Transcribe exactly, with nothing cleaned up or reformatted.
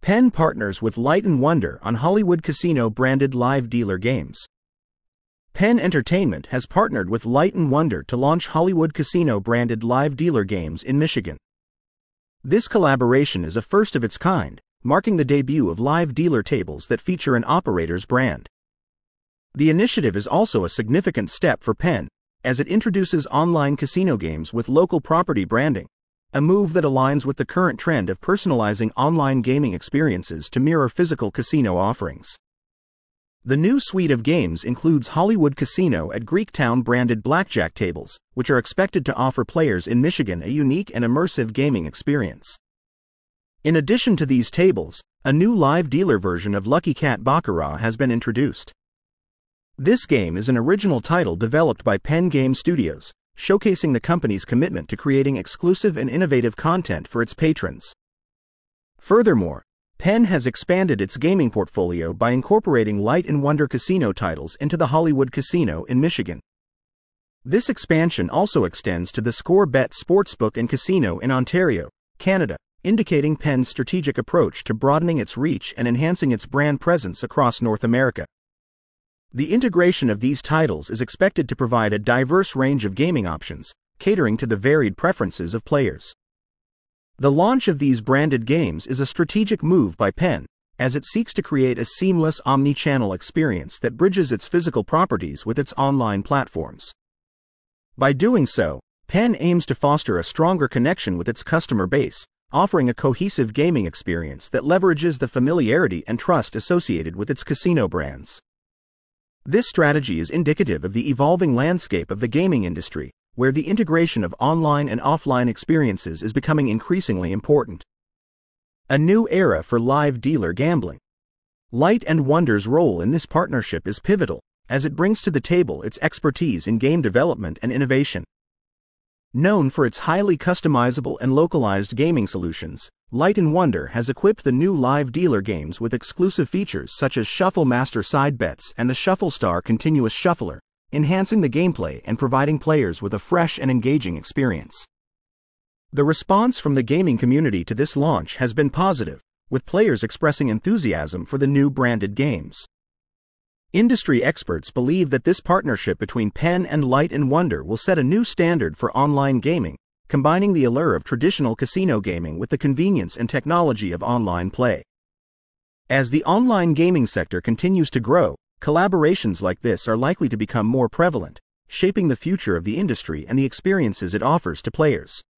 Penn partners with Light and Wonder on Hollywood Casino-branded live dealer games. Penn Entertainment has partnered with Light and Wonder to launch Hollywood Casino-branded live dealer games in Michigan. This collaboration is a first of its kind, marking the debut of live dealer tables that feature an operator's brand. The initiative is also a significant step for Penn, as it introduces online casino games with local property branding, a move that aligns with the current trend of personalizing online gaming experiences to mirror physical casino offerings. The new suite of games includes Hollywood Casino at Greektown branded blackjack tables, which are expected to offer players in Michigan a unique and immersive gaming experience. In addition to these tables, a new live dealer version of Lucky Cat Baccarat has been introduced. This game is an original title developed by Penn Game Studios, showcasing the company's commitment to creating exclusive and innovative content for its patrons. Furthermore, Penn has expanded its gaming portfolio by incorporating Light and Wonder casino titles into the Hollywood Casino in Michigan. This expansion also extends to the Score Bet Sportsbook and Casino in Ontario, Canada, indicating Penn's strategic approach to broadening its reach and enhancing its brand presence across North America. The integration of these titles is expected to provide a diverse range of gaming options, catering to the varied preferences of players. The launch of these branded games is a strategic move by Penn, as it seeks to create a seamless omni-channel experience that bridges its physical properties with its online platforms. By doing so, Penn aims to foster a stronger connection with its customer base, offering a cohesive gaming experience that leverages the familiarity and trust associated with its casino brands. This strategy is indicative of the evolving landscape of the gaming industry, where the integration of online and offline experiences is becoming increasingly important. A new era for live dealer gambling. Light and Wonder's role in this partnership is pivotal, as it brings to the table its expertise in game development and innovation. Known for its highly customizable and localized gaming solutions, Light and Wonder has equipped the new live dealer games with exclusive features such as Shuffle Master Side Bets and the Shuffle Star Continuous Shuffler, enhancing the gameplay and providing players with a fresh and engaging experience. The response from the gaming community to this launch has been positive, with players expressing enthusiasm for the new branded games. Industry experts believe that this partnership between Penn and Light and Wonder will set a new standard for online gaming, combining the allure of traditional casino gaming with the convenience and technology of online play. As the online gaming sector continues to grow, collaborations like this are likely to become more prevalent, shaping the future of the industry and the experiences it offers to players.